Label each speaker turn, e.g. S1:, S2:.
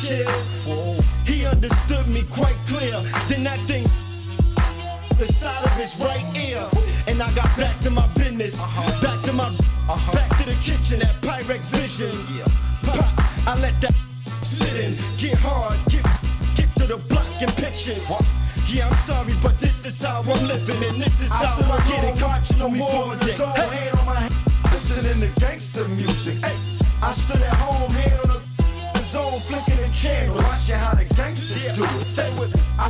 S1: kill. He understood me quite clear. Then that thing the side of his right ear, and I got back to my business, back to my, back to the kitchen at Pyrex Vision. Pop, I let that sit in, get hard, get to the block and pitching. Yeah, I'm sorry, but this is how I'm living, and this is how I get it. Watching no more than hand on my head, listening to gangster music. Hey, I stood at home, hand on the zone, flicking the channels, watching how the gangsters do it. Say what I